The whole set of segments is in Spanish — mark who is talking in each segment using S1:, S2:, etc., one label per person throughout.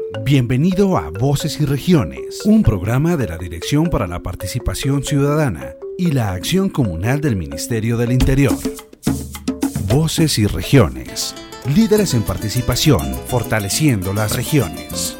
S1: Bienvenido a Voces y Regiones, un programa de la Dirección para la Participación Ciudadana y la Acción Comunal del Ministerio del Interior. Voces y Regiones, líderes en participación, fortaleciendo las regiones.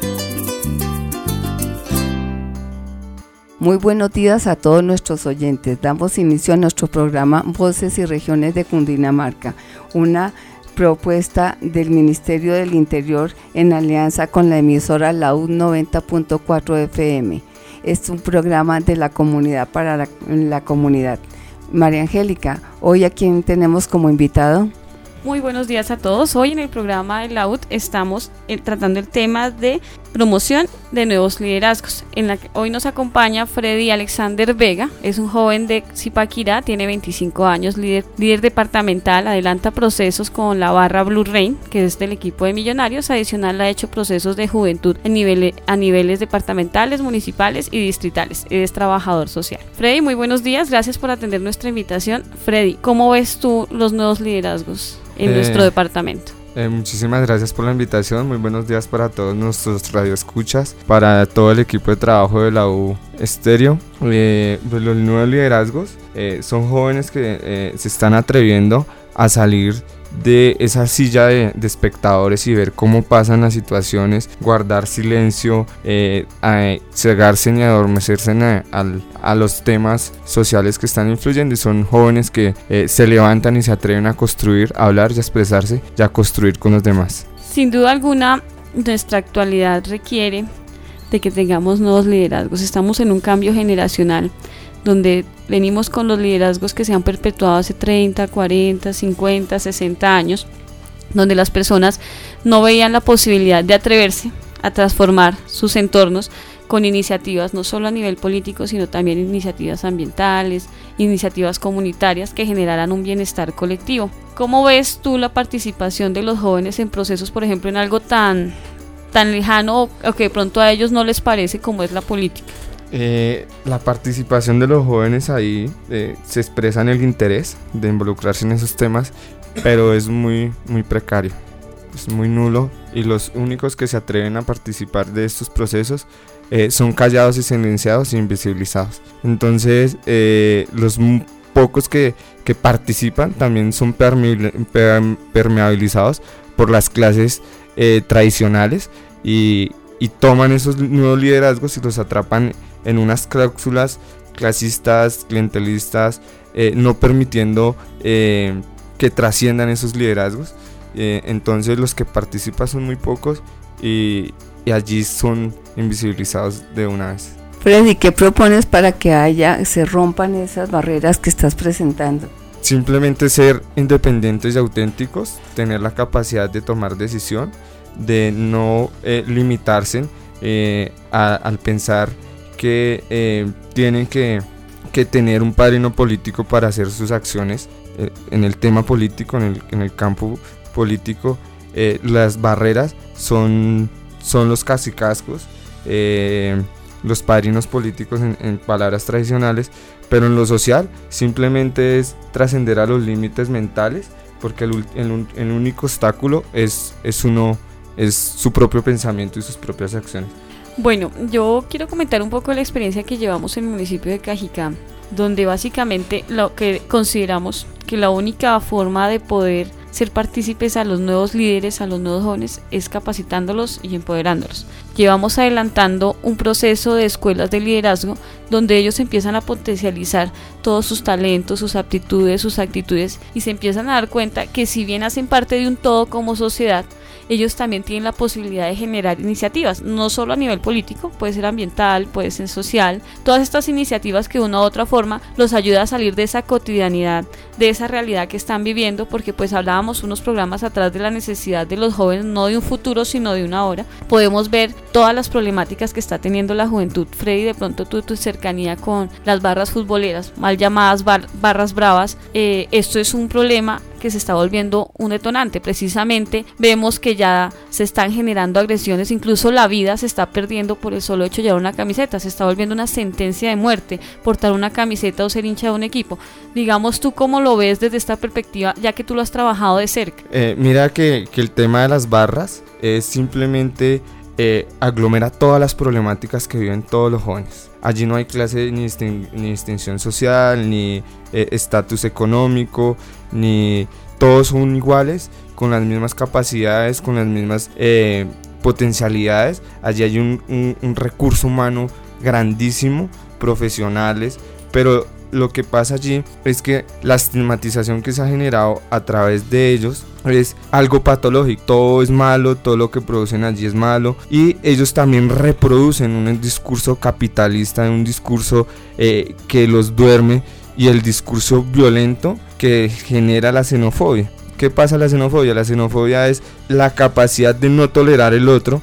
S2: Muy buenos días a todos nuestros oyentes. Damos inicio a nuestro programa Voces y Regiones de Cundinamarca, una propuesta del Ministerio del Interior en alianza con la emisora Laúd 90.4 FM. Es un programa de la comunidad para la comunidad. María Angélica, hoy ¿a quién tenemos como invitado?
S3: Muy buenos días a todos. Hoy en el programa de Laúd estamos tratando el tema de promoción de nuevos liderazgos. Hoy nos acompaña Freddy Alexander Vega, es un joven de Zipaquirá, tiene 25 años, líder departamental, adelanta procesos con la barra Blue Rain, que es del equipo de Millonarios. Adicional ha hecho procesos de juventud a niveles departamentales, municipales y distritales. Es trabajador social. Freddy, muy buenos días, gracias por atender nuestra invitación. Freddy, ¿cómo ves tú los nuevos liderazgos en nuestro departamento?
S4: Muchísimas gracias por la invitación. Muy buenos días para todos nuestros radioescuchas, para todo el equipo de trabajo de la U Estéreo. Pues los nuevos liderazgos son jóvenes que se están atreviendo a salir de esa silla de espectadores y ver cómo pasan las situaciones, guardar silencio, cegarse ni adormecerse a los temas sociales que están influyendo, y son jóvenes que se levantan y se atreven a construir, a hablar y a expresarse y a construir con los demás.
S3: Sin duda alguna, nuestra actualidad requiere de que tengamos nuevos liderazgos. Estamos en un cambio generacional donde venimos con los liderazgos que se han perpetuado hace 30, 40, 50, 60 años, donde las personas no veían la posibilidad de atreverse a transformar sus entornos con iniciativas no solo a nivel político, sino también iniciativas ambientales, iniciativas comunitarias que generaran un bienestar colectivo. ¿Cómo ves tú la participación de los jóvenes en procesos, por ejemplo, en algo tan lejano o que de pronto a ellos no les parece, como es la política?
S4: La participación de los jóvenes ahí se expresa en el interés de involucrarse en esos temas, pero es muy precario, es muy nulo, y los únicos que se atreven a participar de estos procesos son callados y silenciados e invisibilizados. Entonces los pocos que participan también son permeabilizados por las clases tradicionales y toman esos nuevos liderazgos y los atrapan en unas cláusulas clasistas, clientelistas, no permitiendo que trasciendan esos liderazgos. Entonces los que participan son muy pocos y allí son invisibilizados de una vez.
S2: Freddy, ¿qué propones para que se rompan esas barreras que estás presentando?
S4: Simplemente ser independientes y auténticos, tener la capacidad de tomar decisión, de no limitarse al pensar que tienen que tener un padrino político para hacer sus acciones en el tema político, en el campo político. Las barreras son los cacicazgos, los padrinos políticos en palabras tradicionales, pero en lo social simplemente es trascender a los límites mentales, porque el único obstáculo es su propio pensamiento y sus propias acciones.
S3: Bueno, yo quiero comentar un poco la experiencia que llevamos en el municipio de Cajicá, donde básicamente lo que consideramos que la única forma de poder ser partícipes a los nuevos líderes, a los nuevos jóvenes, es capacitándolos y empoderándolos. Llevamos adelantando un proceso de escuelas de liderazgo donde ellos empiezan a potencializar todos sus talentos, sus aptitudes, sus actitudes, y se empiezan a dar cuenta que si bien hacen parte de un todo como sociedad, ellos también tienen la posibilidad de generar iniciativas, no solo a nivel político, puede ser ambiental, puede ser social, todas estas iniciativas que de una u otra forma los ayuda a salir de esa cotidianidad, de esa realidad que están viviendo, porque pues hablábamos unos programas atrás de la necesidad de los jóvenes, no de un futuro sino de una hora. Podemos ver todas las problemáticas que está teniendo la juventud. Freddy, de pronto tu cercanía con las barras futboleras, mal llamadas barras bravas, esto es un problema que se está volviendo un detonante. Precisamente vemos que ya se están generando agresiones, incluso la vida se está perdiendo por el solo hecho de llevar una camiseta, se está volviendo una sentencia de muerte portar una camiseta o ser hincha de un equipo. Digamos, ¿tú cómo lo ves desde esta perspectiva, ya que tú lo has trabajado de cerca?
S4: Mira que el tema de las barras es simplemente aglomera todas las problemáticas que viven todos los jóvenes. Allí no hay clase ni distinción social, ni estatus económico, ni todos son iguales, con las mismas capacidades, con las mismas potencialidades. Allí hay un recurso humano grandísimo, profesionales, pero lo que pasa allí es que la estigmatización que se ha generado a través de ellos es algo patológico. Todo es malo, todo lo que producen allí es malo, y ellos también reproducen un discurso capitalista, un discurso que los duerme, y el discurso violento que genera la xenofobia. ¿Qué pasa la xenofobia? La xenofobia es la capacidad de no tolerar el otro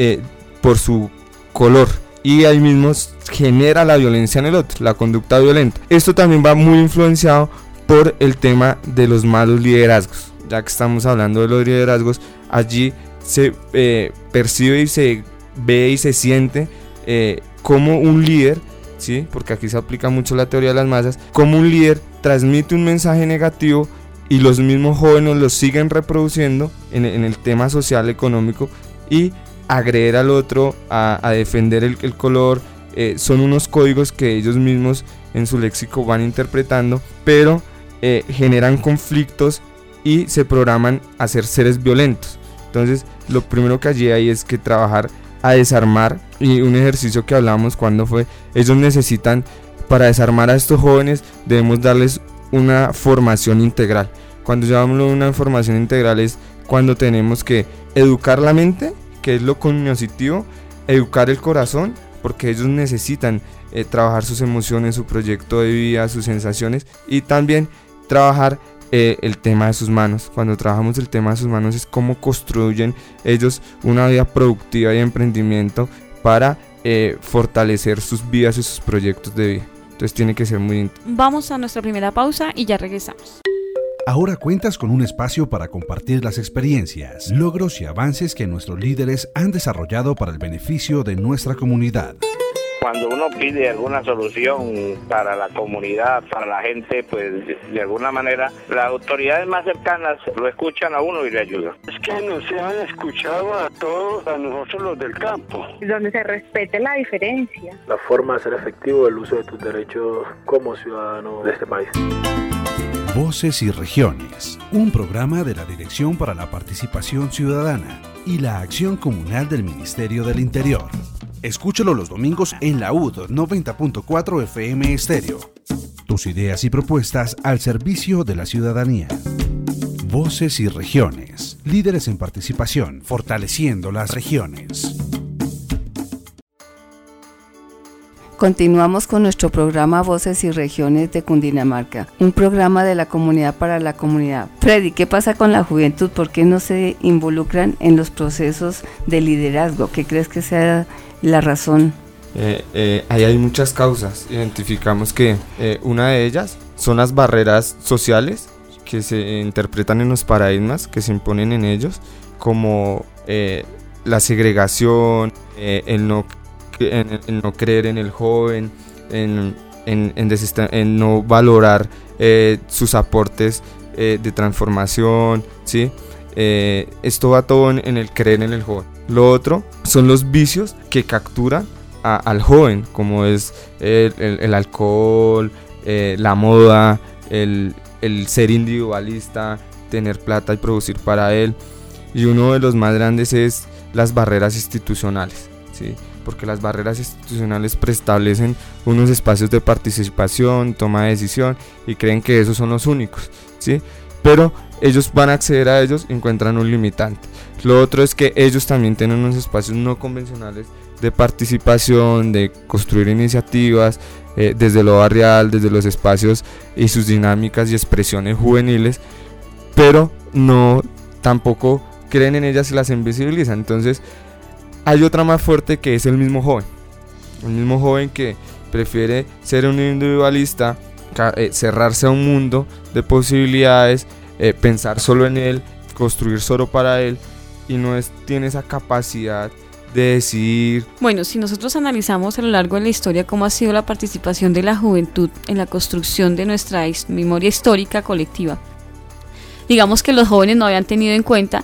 S4: por su color, y ahí mismo genera la violencia en el otro, la conducta violenta. Esto también va muy influenciado por el tema de los malos liderazgos. Ya que estamos hablando de los liderazgos, allí se percibe y se ve y se siente como un líder, ¿sí? Porque aquí se aplica mucho la teoría de las masas, como un líder transmite un mensaje negativo y los mismos jóvenes lo siguen reproduciendo en el tema social, económico, y agredir al otro, a defender el color. Son unos códigos que ellos mismos en su léxico van interpretando, pero generan conflictos y se programan a ser seres violentos. Entonces lo primero que allí hay es que trabajar a desarmar, y un ejercicio que hablamos cuando fue, ellos necesitan, para desarmar a estos jóvenes debemos darles una formación integral. Cuando llamamos una formación integral es cuando tenemos que educar la mente, que es lo cognitivo, educar el corazón, porque ellos necesitan trabajar sus emociones, su proyecto de vida, sus sensaciones, y también trabajar el tema de sus manos. Cuando trabajamos el tema de sus manos es cómo construyen ellos una vida productiva y emprendimiento para fortalecer sus vidas y sus proyectos de vida. Entonces tiene que ser muy íntimo.
S3: Vamos a nuestra primera pausa y ya regresamos.
S1: Ahora cuentas con un espacio para compartir las experiencias, logros y avances que nuestros líderes han desarrollado para el beneficio de nuestra comunidad.
S5: Cuando uno pide alguna solución para la comunidad, para la gente, pues de alguna manera las autoridades más cercanas lo escuchan a uno y le ayudan.
S6: Es que nos han escuchado a todos, a nosotros los del campo.
S7: Donde se respete la diferencia.
S8: La forma de ser efectivo el uso de tus derechos como ciudadano de este país.
S1: Voces y Regiones, un programa de la Dirección para la Participación Ciudadana y la Acción Comunal del Ministerio del Interior. Escúchalo los domingos en la UD 90.4 FM Estéreo. Tus ideas y propuestas al servicio de la ciudadanía. Voces y Regiones, líderes en participación, fortaleciendo las regiones.
S2: Continuamos con nuestro programa Voces y Regiones de Cundinamarca, un programa de la comunidad para la comunidad. Freddy, ¿qué pasa con la juventud? ¿Por qué no se involucran en los procesos de liderazgo? ¿Qué crees que sea la razón?
S4: Ahí hay muchas causas. Identificamos que una de ellas son las barreras sociales que se interpretan en los paradigmas que se imponen en ellos, como la segregación, el no creer en el joven, en no valorar sus aportes de transformación, ¿sí? Esto va todo en el creer en el joven. Lo otro son los vicios que capturan al joven, como es el alcohol, la moda, el ser individualista, tener plata y producir para él. Y uno de los más grandes es las barreras institucionales, ¿sí? Porque las barreras institucionales preestablecen unos espacios de participación, toma de decisión, y creen que esos son los únicos, ¿sí? Pero ellos van a acceder a ellos y encuentran un limitante. Lo otro es que ellos también tienen unos espacios no convencionales de participación, de construir iniciativas desde lo barrial, desde los espacios y sus dinámicas y expresiones juveniles, pero no tampoco creen en ellas y las invisibilizan. Entonces hay otra más fuerte, que es el mismo joven que prefiere ser un individualista, cerrarse a un mundo de posibilidades, pensar solo en él, construir solo para él, y no tiene esa capacidad de decidir.
S3: Bueno, si nosotros analizamos a lo largo de la historia cómo ha sido la participación de la juventud en la construcción de nuestra memoria histórica colectiva, digamos que los jóvenes no habían tenido en cuenta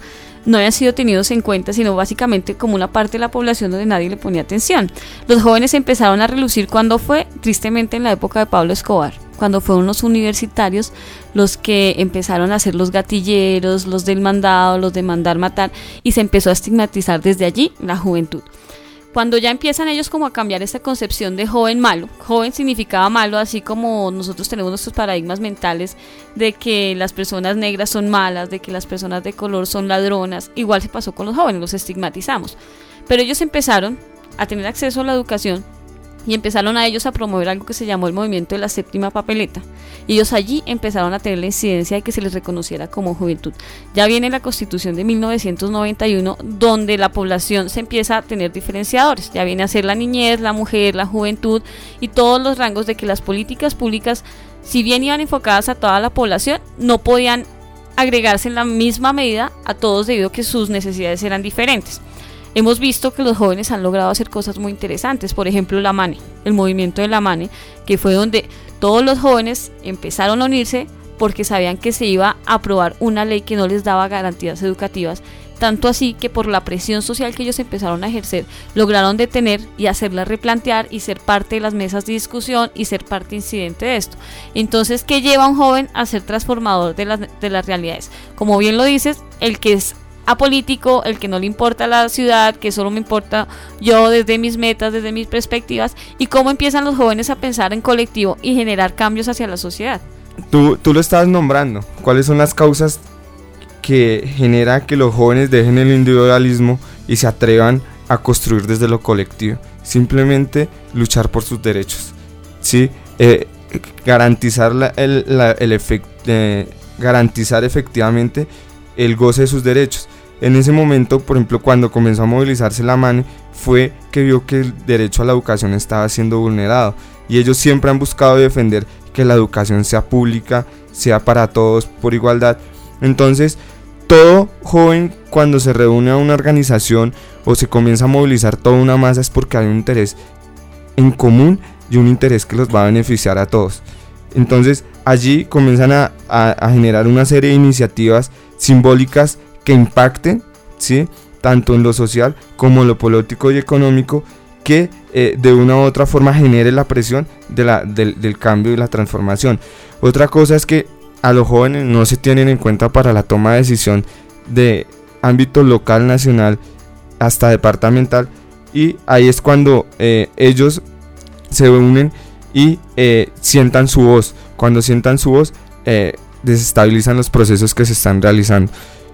S3: no habían sido tenidos en cuenta, sino básicamente como una parte de la población donde nadie le ponía atención. Los jóvenes empezaron a relucir cuando fue, tristemente, en la época de Pablo Escobar, cuando fueron los universitarios los que empezaron a ser los gatilleros, los del mandado, los de mandar matar, y se empezó a estigmatizar desde allí la juventud. Cuando ya empiezan ellos como a cambiar esta concepción de joven malo, joven significaba malo, así como nosotros tenemos nuestros paradigmas mentales de que las personas negras son malas, de que las personas de color son ladronas, igual se pasó con los jóvenes, los estigmatizamos. Pero ellos empezaron a tener acceso a la educación y empezaron a ellos a promover algo que se llamó el movimiento de la séptima papeleta, y ellos allí empezaron a tener la incidencia de que se les reconociera como juventud. Ya viene la Constitución de 1991, donde la población se empieza a tener diferenciadores, ya viene a ser la niñez, la mujer, la juventud y todos los rangos, de que las políticas públicas, si bien iban enfocadas a toda la población, no podían agregarse en la misma medida a todos debido a que sus necesidades eran diferentes. Hemos visto que los jóvenes han logrado hacer cosas muy interesantes, por ejemplo la MANE, el movimiento de la MANE, que fue donde todos los jóvenes empezaron a unirse porque sabían que se iba a aprobar una ley que no les daba garantías educativas, tanto así que por la presión social que ellos empezaron a ejercer, lograron detener y hacerla replantear y ser parte de las mesas de discusión y ser parte incidente de esto. Entonces, ¿qué lleva a un joven a ser transformador de las realidades? Como bien lo dices, el que es apolítico, el que no le importa la ciudad, que solo me importa yo desde mis metas, desde mis perspectivas, y cómo empiezan los jóvenes a pensar en colectivo y generar cambios hacia la sociedad.
S4: Tú lo estabas nombrando. ¿Cuáles son las causas que genera que los jóvenes dejen el individualismo y se atrevan a construir desde lo colectivo? Simplemente luchar por sus derechos, ¿sí? Garantizar garantizar efectivamente el goce de sus derechos. En ese momento, por ejemplo, cuando comenzó a movilizarse la MANE, fue que vio que el derecho a la educación estaba siendo vulnerado, y ellos siempre han buscado defender que la educación sea pública, sea para todos por igualdad. Entonces, todo joven, cuando se reúne a una organización o se comienza a movilizar toda una masa, es porque hay un interés en común y un interés que los va a beneficiar a todos. Entonces, allí comienzan a generar una serie de iniciativas simbólicas que impacten, ¿sí?, tanto en lo social como en lo político y económico, que de una u otra forma genere la presión del cambio y la transformación. Otra cosa es que a los jóvenes no se tienen en cuenta para la toma de decisión de ámbito local, nacional, hasta departamental, y ahí es cuando ellos se unen y sientan su voz. Cuando sientan su voz, desestabilizan los procesos que se están realizando.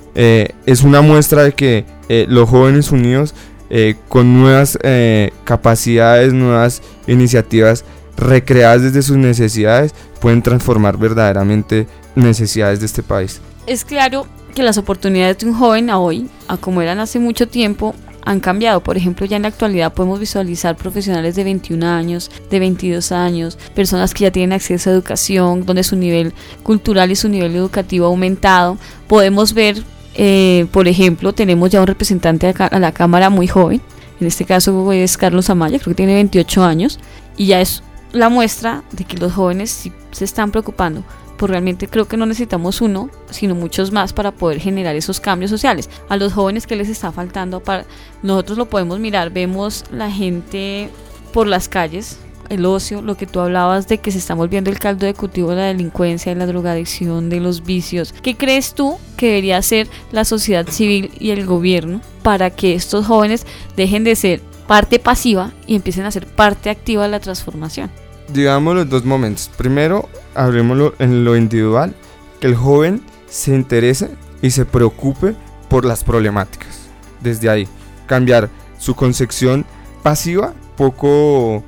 S4: Es una muestra de que los jóvenes unidos, con nuevas capacidades, nuevas iniciativas recreadas desde sus necesidades, pueden transformar verdaderamente necesidades de este país.
S3: Es claro que las oportunidades de un joven a hoy, a como eran hace mucho tiempo, han cambiado. Por ejemplo, ya en la actualidad podemos visualizar profesionales de 21 años, de 22 años, personas que ya tienen acceso a educación, donde su nivel cultural y su nivel educativo ha aumentado. Podemos ver, por ejemplo, tenemos ya un representante a la Cámara muy joven, en este caso es Carlos Amaya, creo que tiene 28 años, y ya es la muestra de que los jóvenes sí se están preocupando. Pues realmente creo que no necesitamos uno, sino muchos más para poder generar esos cambios sociales. A los jóvenes, ¿qué les está faltando? Nosotros lo podemos mirar, vemos la gente por las calles, el ocio, lo que tú hablabas de que se está volviendo el caldo de cultivo de la delincuencia, de la drogadicción, de los vicios. ¿Qué crees tú que debería hacer la sociedad civil y el gobierno para que estos jóvenes dejen de ser parte pasiva y empiecen a ser parte activa de la transformación?
S4: Digamos los dos momentos. Primero, hablemoslo en lo individual, que el joven se interese y se preocupe por las problemáticas. Desde ahí, cambiar su concepción pasiva, poco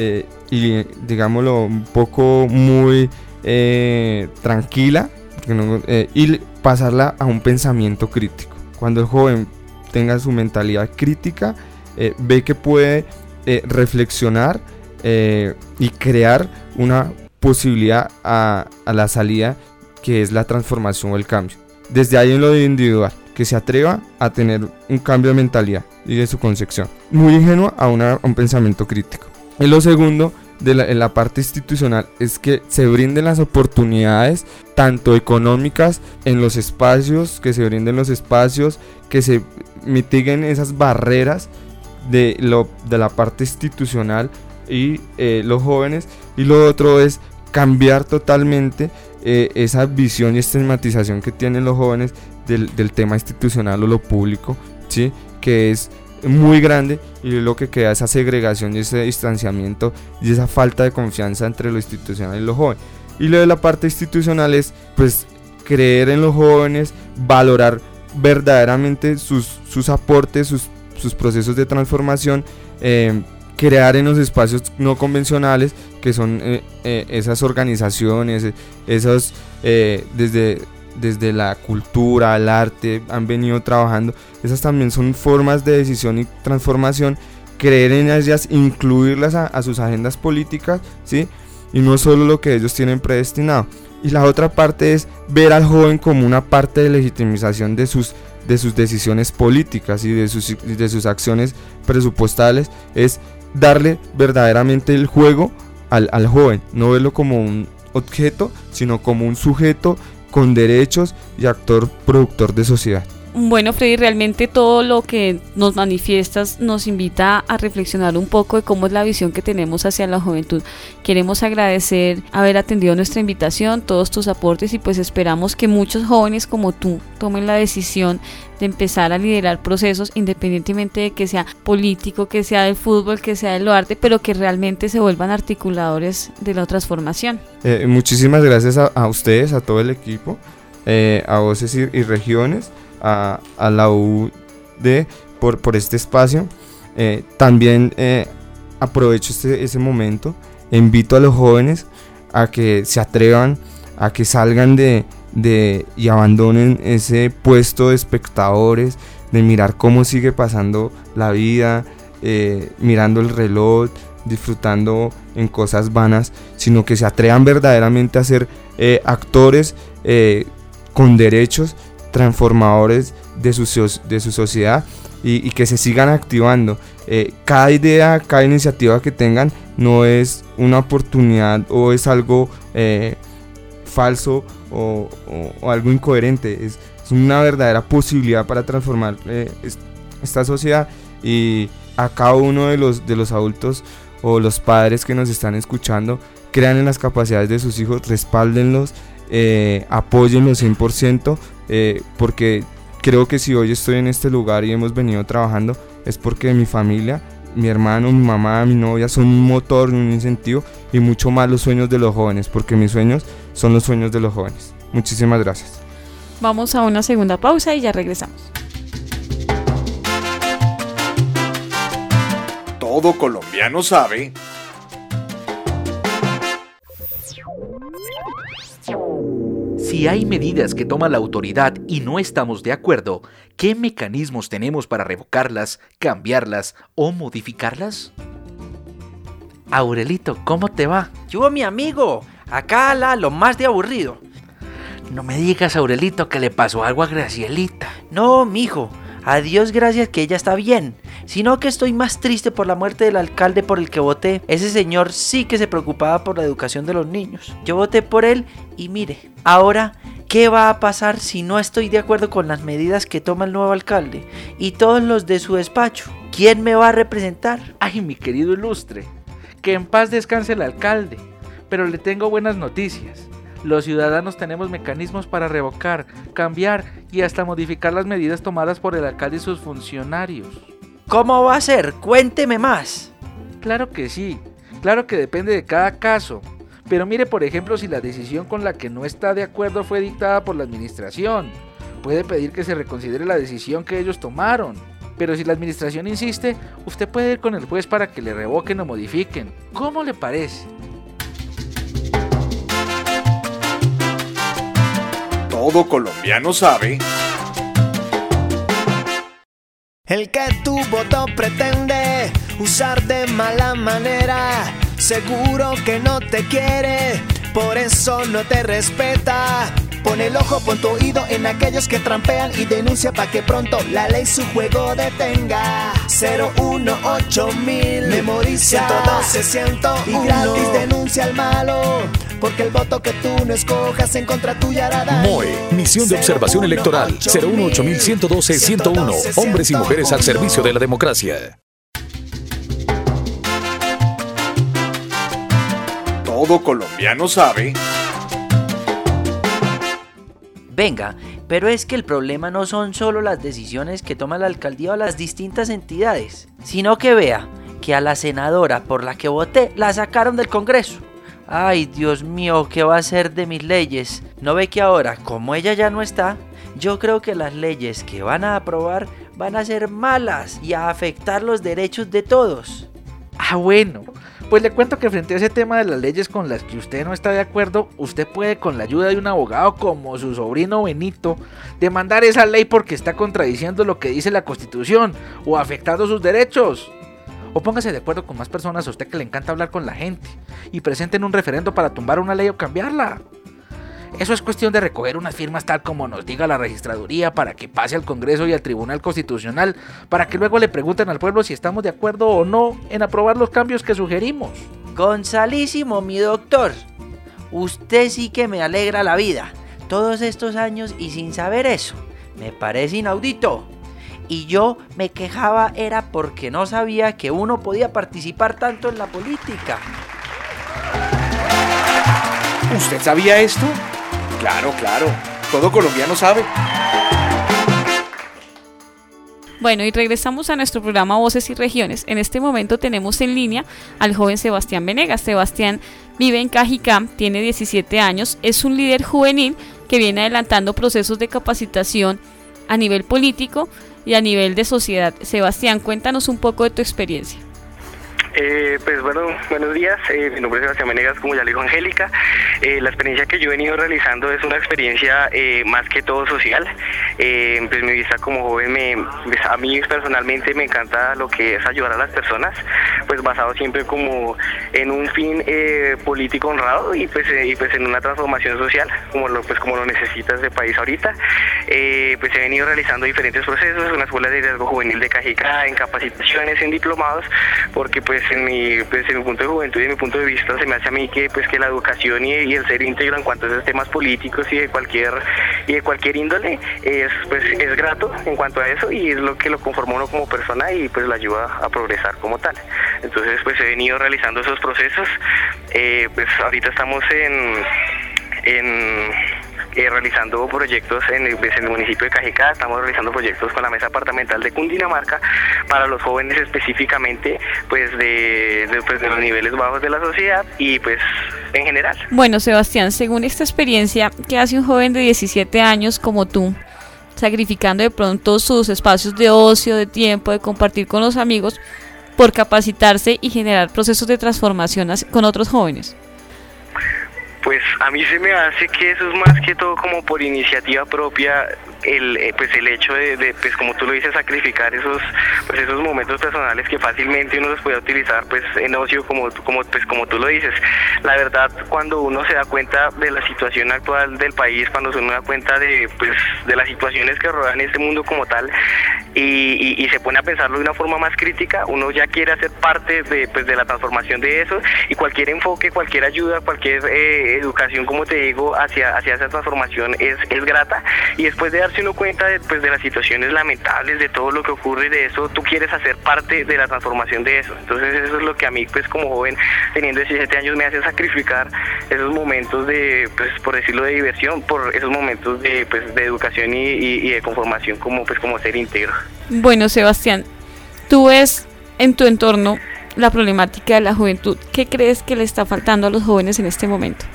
S4: y digámoslo un poco muy tranquila, y pasarla a un pensamiento crítico. Cuando el joven tenga su mentalidad crítica, ve que puede reflexionar y crear una posibilidad a la salida, que es la transformación o el cambio. Desde ahí, en lo individual, que se atreva a tener un cambio de mentalidad y de su concepción, muy ingenua a un pensamiento crítico. Y lo segundo en la parte institucional es que se brinden las oportunidades tanto económicas en los espacios, que se brinden los espacios, que se mitiguen esas barreras de la parte institucional y los jóvenes. Y lo otro es cambiar totalmente esa visión y estigmatización que tienen los jóvenes del tema institucional o lo público, ¿sí? Que es muy grande, y lo que queda esa segregación y ese distanciamiento y esa falta de confianza entre lo institucional y lo joven. Y lo de la parte institucional es pues creer en los jóvenes, valorar verdaderamente sus aportes, sus procesos de transformación, crear en los espacios no convencionales que son esas organizaciones, esos desde la cultura, el arte, han venido trabajando. Esas también son formas de decisión y transformación, creer en ellas, incluirlas a sus agendas políticas, ¿sí? Y no solo lo que ellos tienen predestinado. Y la otra parte es ver al joven como una parte de legitimización de sus decisiones políticas y de sus acciones presupuestales, es darle verdaderamente el juego al joven, no verlo como un objeto, sino como un sujeto con derechos y actor productor de sociedad.
S3: Bueno, Freddy, realmente todo lo que nos manifiestas nos invita a reflexionar un poco de cómo es la visión que tenemos hacia la juventud. Queremos agradecer haber atendido nuestra invitación, todos tus aportes, y pues esperamos que muchos jóvenes como tú tomen la decisión de empezar a liderar procesos, independientemente de que sea político, que sea del fútbol, que sea del arte, pero que realmente se vuelvan articuladores de la transformación.
S4: Muchísimas gracias a ustedes, a todo el equipo, a Voces y Regiones, a la UD por este espacio. También aprovecho ese momento, invito a los jóvenes a que se atrevan, a que salgan y abandonen ese puesto de espectadores, de mirar cómo sigue pasando la vida, mirando el reloj, disfrutando en cosas vanas, sino que se atrevan verdaderamente a ser actores con derechos, transformadores de su sociedad, y que se sigan activando. Cada idea, cada iniciativa que tengan no es una oportunidad o es algo falso o algo incoherente, es una verdadera posibilidad para transformar esta sociedad. Y a cada uno de los adultos o los padres que nos están escuchando, crean en las capacidades de sus hijos, respáldenlos, apóyenlos 100%, porque creo que si hoy estoy en este lugar y hemos venido trabajando es porque mi familia, mi hermano, mi mamá, mi novia son un motor, un incentivo, y mucho más los sueños de los jóvenes, porque mis sueños son los sueños de los jóvenes. Muchísimas gracias.
S3: Vamos a una segunda pausa y ya regresamos.
S9: Todo colombiano sabe.
S10: Si hay medidas que toma la autoridad y no estamos de acuerdo, ¿qué mecanismos tenemos para revocarlas, cambiarlas o modificarlas?
S11: Aurelito, ¿cómo te va? Yo, mi amigo, acá lo más de aburrido. No me digas, Aurelito, que le pasó algo a Gracielita. No, mijo, a Dios gracias que ella está bien, sino que estoy más triste por la muerte del alcalde por el que voté. Ese señor sí que se preocupaba por la educación de los niños. Yo voté por él y mire, ahora, ¿qué va a pasar si no estoy de acuerdo con las medidas que toma el nuevo alcalde y todos los de su despacho? ¿Quién me va a representar?
S12: Ay, mi querido ilustre, que en paz descanse el alcalde, pero le tengo buenas noticias. Los ciudadanos tenemos mecanismos para revocar, cambiar y hasta modificar las medidas tomadas por el alcalde y sus funcionarios.
S11: ¿Cómo va a ser? Cuénteme más.
S12: Claro que sí, claro que depende de cada caso. Pero mire, por ejemplo, si la decisión con la que no está de acuerdo fue dictada por la administración, puede pedir que se reconsidere la decisión que ellos tomaron. Pero si la administración insiste, usted puede ir con el juez para que le revoquen o modifiquen. ¿Cómo le parece?
S9: Todo colombiano sabe.
S13: El que tu voto pretende usar de mala manera, seguro que no te quiere, por eso no te respeta. Pon el ojo, pon tu oído en aquellos que trampean y denuncia pa' que pronto la ley su juego detenga. 018.000, memoriza 112-101 y gratis denuncia al malo, porque el voto que tú no escojas en contra tuya hará daño.
S14: MOE, Misión de Observación Electoral, 018.112-101, hombres y mujeres al servicio de la democracia.
S9: Todo colombiano sabe.
S11: Venga, pero es que el problema no son solo las decisiones que toma la alcaldía o las distintas entidades, sino que vea que a la senadora por la que voté la sacaron del Congreso. Ay, Dios mío, ¿qué va a hacer de mis leyes? ¿No ve que ahora, como ella ya no está, yo creo que las leyes que van a aprobar van a ser malas y a afectar los derechos de todos?
S12: Ah, bueno, pues le cuento que frente a ese tema de las leyes con las que usted no está de acuerdo, usted puede, con la ayuda de un abogado como su sobrino Benito, demandar esa ley porque está contradiciendo lo que dice la Constitución o afectando sus derechos. O póngase de acuerdo con más personas a usted que le encanta hablar con la gente y presenten un referendo para tumbar una ley o cambiarla. Eso es cuestión de recoger unas firmas tal como nos diga la registraduría para que pase al Congreso y al Tribunal Constitucional, para que luego le pregunten al pueblo si estamos de acuerdo o no en aprobar los cambios que sugerimos.
S11: Gonzalísimo, mi doctor, usted sí que me alegra la vida. Todos estos años y sin saber eso, me parece inaudito. Y yo me quejaba era porque no sabía que uno podía participar tanto en la política.
S9: ¿Usted sabía esto? Claro, todo colombiano sabe.
S3: Bueno, y regresamos a nuestro programa Voces y Regiones. En este momento tenemos en línea al joven Sebastián Venegas. Sebastián vive en Cajicá, tiene 17 años, es un líder juvenil que viene adelantando procesos de capacitación a nivel político y a nivel de sociedad. Sebastián, cuéntanos un poco de tu experiencia.
S15: Pues bueno, buenos días, mi nombre es Sebastián Venegas, como ya le dijo Angélica. La experiencia que yo he venido realizando es una experiencia más que todo social. Pues mi vista como joven, a mí personalmente me encanta lo que es ayudar a las personas, pues basado siempre como en un fin político honrado y pues en una transformación social, como lo necesita este país ahorita. Pues he venido realizando diferentes procesos en la Escuela de Liderazgo Juvenil de Cajicá, en capacitaciones, en diplomados, porque pues en mi punto de juventud y en mi punto de vista se me hace a mí que la educación y el ser íntegro en cuanto a esos temas políticos y de cualquier índole es grato en cuanto a eso, y es lo que lo conforma uno como persona y pues lo ayuda a progresar como tal. Entonces pues he venido realizando esos procesos. Pues ahorita estamos realizando proyectos en el municipio de Cajicá. Estamos realizando proyectos con la Mesa Departamental de Cundinamarca para los jóvenes específicamente pues de los niveles bajos de la sociedad y pues en general.
S3: Bueno, Sebastián, según esta experiencia, ¿qué hace un joven de 17 años como tú, sacrificando de pronto sus espacios de ocio, de tiempo, de compartir con los amigos, por capacitarse y generar procesos de transformación con otros jóvenes?
S15: Pues a mí se me hace que eso es más que todo como por iniciativa propia, el hecho de pues como tú lo dices, sacrificar esos momentos personales que fácilmente uno los puede utilizar pues en ocio, como tú lo dices. La verdad, cuando uno se da cuenta de la situación actual del país, cuando uno da cuenta de las situaciones que rodean este mundo como tal, y se pone a pensarlo de una forma más crítica, uno ya quiere hacer parte de la transformación de eso, y cualquier enfoque, cualquier ayuda, cualquier educación, como te digo, hacia esa transformación es grata. Y después de darse uno cuenta de las situaciones lamentables, de todo lo que ocurre de eso, tú quieres hacer parte de la transformación de eso. Entonces eso es lo que a mí pues como joven, teniendo 17 años, me hace sacrificar esos momentos de, pues por decirlo, de diversión, por esos momentos de educación y de conformación como ser íntegro.
S3: Bueno, Sebastián, tú ves en tu entorno la problemática de la juventud. ¿Qué crees que le está faltando a los jóvenes en este momento?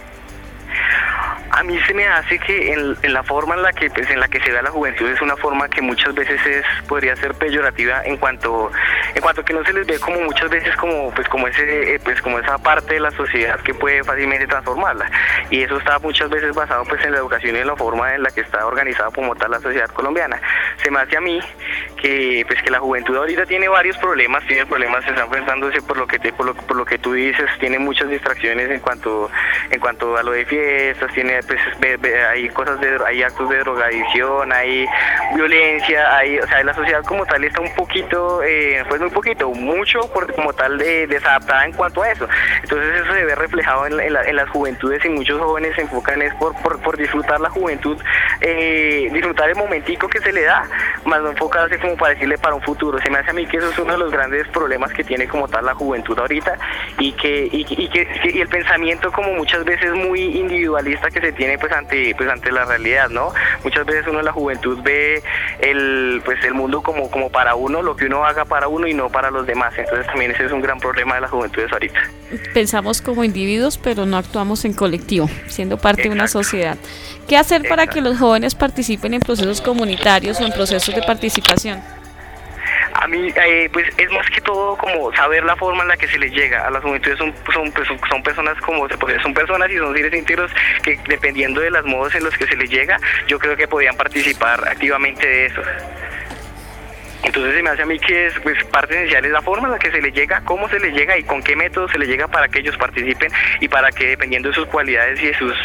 S15: A mí se me hace que en la forma en la que se ve a la juventud es una forma que muchas veces podría ser peyorativa en cuanto que no se les ve como muchas veces como esa parte de la sociedad que puede fácilmente transformarla, y eso está muchas veces basado pues en la educación y en la forma en la que está organizada como tal la sociedad colombiana. Se me hace a mí que la juventud ahorita tiene varios problemas, se está enfrentándose por lo que tú dices, tiene muchas distracciones en cuanto a lo de fiestas, tiene pues hay hay actos de drogadicción, hay violencia, o sea, la sociedad como tal está un poquito, pues muy poquito, mucho como tal desadaptada en cuanto a eso. Entonces eso se ve reflejado en las juventudes, y muchos jóvenes se enfocan es por disfrutar la juventud, disfrutar el momentico que se le da, más no enfocarse como para decirle para un futuro. Se me hace a mí que eso es uno de los grandes problemas que tiene como tal la juventud ahorita, y el pensamiento como muchas veces muy individualista que se tiene pues ante la realidad, ¿no? Muchas veces uno en la juventud ve el mundo como para uno, lo que uno haga para uno y no para los demás. Entonces también ese es un gran problema de las juventudes ahorita.
S3: Pensamos como individuos, pero no actuamos en colectivo, siendo parte de una sociedad. ¿Qué hacer para que los jóvenes participen en procesos comunitarios o en procesos de participación?
S15: A mí, pues es más que todo como saber la forma en la que se les llega a las juventudes. Son personas son personas y son seres íntegros que, dependiendo de los modos en los que se les llega, yo creo que podrían participar activamente de eso. Entonces se me hace a mí que es parte esencial es la forma en la que se les llega, cómo se les llega y con qué método se les llega para que ellos participen, y para que, dependiendo de sus cualidades y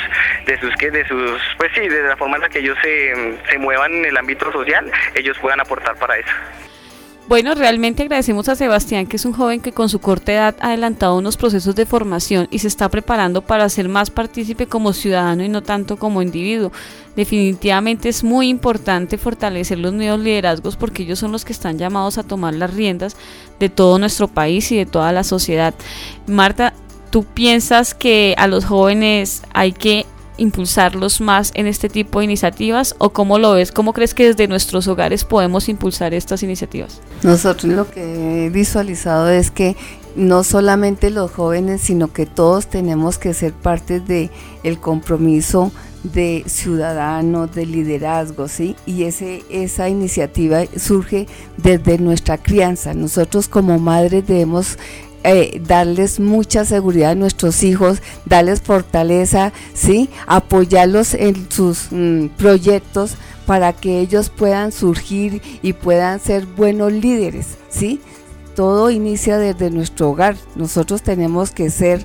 S15: de la forma en la que ellos se muevan en el ámbito social, ellos puedan aportar para eso.
S3: Bueno, realmente agradecemos a Sebastián, que es un joven que con su corta edad ha adelantado unos procesos de formación y se está preparando para ser más partícipe como ciudadano y no tanto como individuo. Definitivamente es muy importante fortalecer los nuevos liderazgos, porque ellos son los que están llamados a tomar las riendas de todo nuestro país y de toda la sociedad. Marta, ¿tú piensas que a los jóvenes hay que impulsarlos más en este tipo de iniciativas, o cómo lo ves? ¿Cómo crees que desde nuestros hogares podemos impulsar estas iniciativas?
S2: Nosotros lo que he visualizado es que no solamente los jóvenes, sino que todos tenemos que ser parte de el compromiso de ciudadanos, de liderazgo, ¿sí? Y esa iniciativa surge desde nuestra crianza. Nosotros como madres debemos darles mucha seguridad a nuestros hijos, darles fortaleza, ¿sí? Apoyarlos en sus proyectos para que ellos puedan surgir y puedan ser buenos líderes, ¿sí? Todo inicia desde nuestro hogar. Nosotros tenemos que ser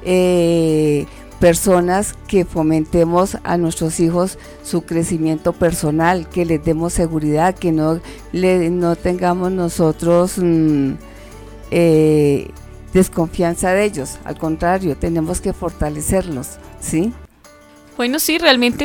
S2: personas que fomentemos a nuestros hijos su crecimiento personal, que les demos seguridad, que no tengamos nosotros desconfianza de ellos. Al contrario, tenemos que fortalecerlos, ¿sí?
S3: Bueno, sí, realmente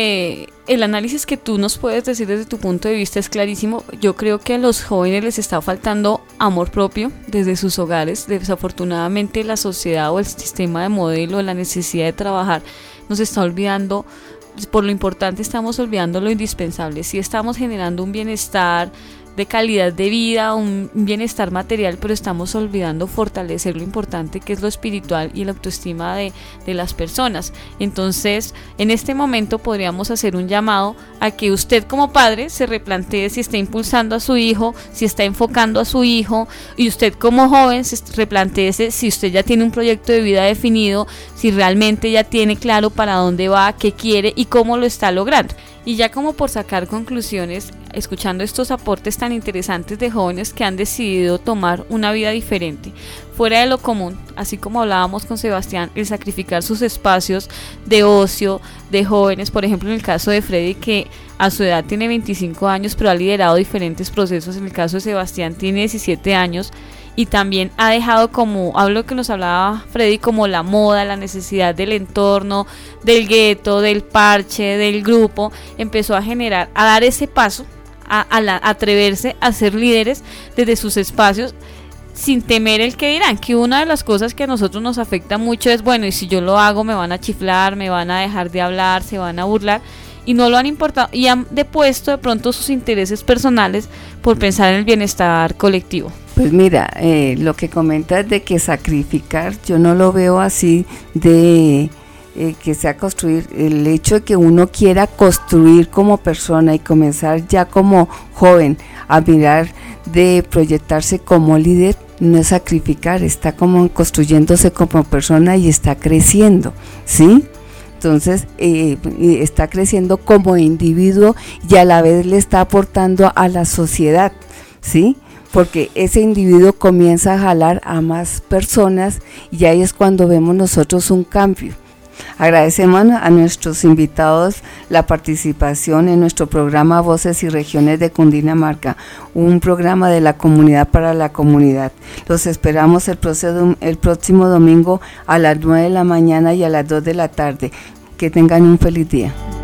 S3: el análisis que tú nos puedes decir desde tu punto de vista es clarísimo. Yo creo que a los jóvenes les está faltando amor propio desde sus hogares. Desafortunadamente la sociedad o el sistema de modelo, la necesidad de trabajar, nos está olvidando. Por lo importante estamos olvidando lo indispensable. Sí estamos generando un bienestar de calidad de vida, un bienestar material, pero estamos olvidando fortalecer lo importante que es lo espiritual y la autoestima de las personas. Entonces, en este momento podríamos hacer un llamado a que usted como padre se replantee si está impulsando a su hijo, si está enfocando a su hijo, y usted como joven se replantee si usted ya tiene un proyecto de vida definido, si realmente ya tiene claro para dónde va, qué quiere y cómo lo está logrando. Y ya como por sacar conclusiones, escuchando estos aportes tan interesantes de jóvenes que han decidido tomar una vida diferente, fuera de lo común, así como hablábamos con Sebastián, el sacrificar sus espacios de ocio, de jóvenes, por ejemplo en el caso de Freddy, que a su edad tiene 25 años, pero ha liderado diferentes procesos. En el caso de Sebastián tiene 17 años, y también ha dejado, como hablo que nos hablaba Freddy, como la moda, la necesidad del entorno, del gueto, del parche, del grupo, empezó a dar ese paso, a atreverse a ser líderes desde sus espacios, sin temer el que dirán. Que una de las cosas que a nosotros nos afecta mucho es, bueno, y si yo lo hago me van a chiflar, me van a dejar de hablar, se van a burlar, y no lo han importado, y han depuesto de pronto sus intereses personales por pensar en el bienestar colectivo.
S2: Pues mira, lo que comentas de que sacrificar, yo no lo veo así de que sea construir. El hecho de que uno quiera construir como persona y comenzar ya como joven a mirar de proyectarse como líder, no es sacrificar, está como construyéndose como persona y está creciendo, ¿sí? Entonces está creciendo como individuo y a la vez le está aportando a la sociedad, ¿sí? Porque ese individuo comienza a jalar a más personas y ahí es cuando vemos nosotros un cambio. Agradecemos a nuestros invitados la participación en nuestro programa Voces y Regiones de Cundinamarca, un programa de la comunidad para la comunidad. Los esperamos el próximo domingo a las 9 de la mañana y a las 2 de la tarde. Que tengan un feliz día.